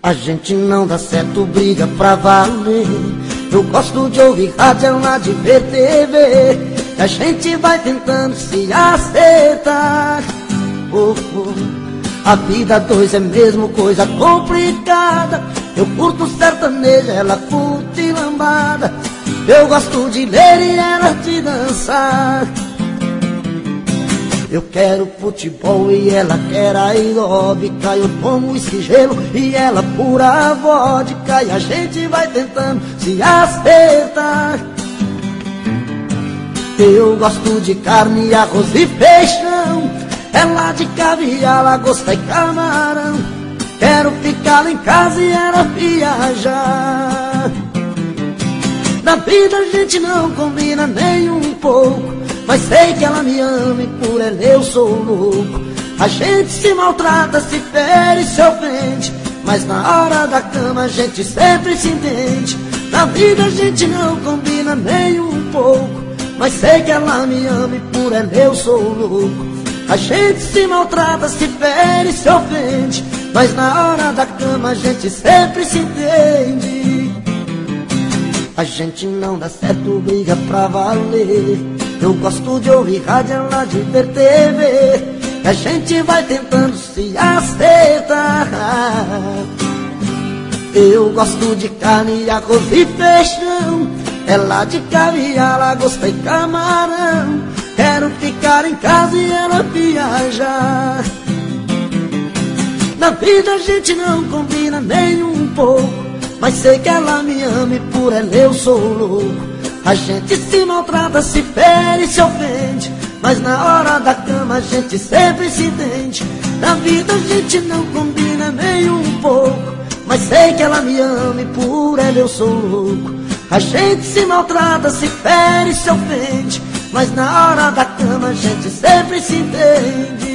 A gente não dá certo, briga pra valer. Eu gosto de ouvir rádio lá, de ver TV. A gente vai tentando se acertar. Oh, oh. A vida a dois é mesmo coisa complicada. Eu curto sertanejo, ela curte lambada. Eu gosto de ler e ela de dançar. Eu quero futebol e ela quer aeróbica. Eu tomo uísque gelo e ela pura vodka. E a gente vai tentando se acertar. Eu gosto de carne, arroz e feijão. Ela de caviar, lagosta e camarão. Quero ficar lá em casa e ela viajar. Na vida a gente não combina nem um pouco, mas sei que ela me ama e por ela eu sou louco. A gente se maltrata, se fere, se ofende, mas na hora da cama a gente sempre se entende. Na vida a gente não combina nem um pouco, mas sei que ela me ama e por ela eu sou louco. A gente se maltrata, se fere, se ofende, mas na hora da cama a gente sempre se entende. A gente não dá certo, briga pra valer. Eu gosto de ouvir rádio, ela de ver TV. A gente vai tentando se acertar. Eu gosto de carne, arroz e feijão. Ela de caviar, lagosta e camarão. Quero ficar em casa e ela viajar. Na vida a gente não combina nem um pouco, mas sei que ela me ama e por ela eu sou louco. A gente se maltrata, se fere, se ofende, mas na hora da cama a gente sempre se entende. Na vida a gente não combina nem um pouco, mas sei que ela me ama e por ela eu sou louco. A gente se maltrata, se fere, se ofende, mas na hora da cama a gente sempre se entende.